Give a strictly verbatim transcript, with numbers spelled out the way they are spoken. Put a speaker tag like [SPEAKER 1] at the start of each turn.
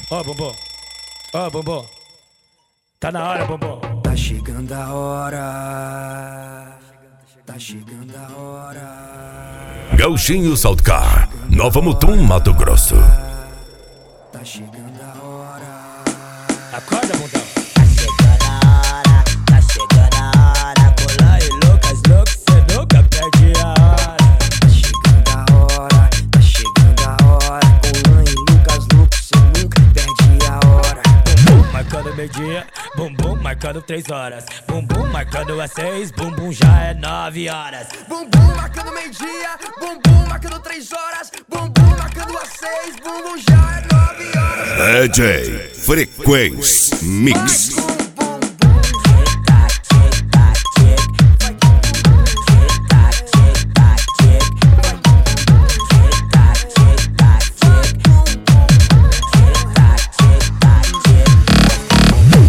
[SPEAKER 1] Ó, bumbum. Ó, bumbum. Tá na hora, bumbum.
[SPEAKER 2] Tá chegando a hora. Tá chegando a hora.
[SPEAKER 3] Gauchinho Saltcar, Nova Mutum, Mato Grosso.
[SPEAKER 2] Tá chegando a hora.
[SPEAKER 1] Acorda, bundão.
[SPEAKER 2] Tá chegando a hora. Tá chegando a hora.
[SPEAKER 1] Cola e Lucas, louco, cê nunca perde a hora.
[SPEAKER 2] Tá chegando a hora. Tá chegando a hora. Colan e Lucas, louco, cê nunca perde a hora.
[SPEAKER 1] Bumbum marcando meio-dia, bumbum marcando três horas. Bumbum marcando às seis, bumbum já é nove horas.
[SPEAKER 2] Bumbum marcando meio-dia, bumbum marcando três horas. Bumbum marcando às seis, bumbum já é nove horas.
[SPEAKER 3] D J Frequência Mix.